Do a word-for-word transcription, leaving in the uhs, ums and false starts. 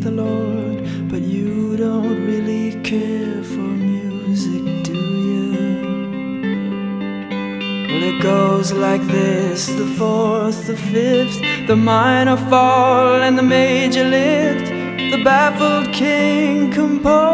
the Lord, but you don't really care for music, do you? Well, it goes like this: the fourth, the fifth, the minor fall and the major lift. The baffled king composed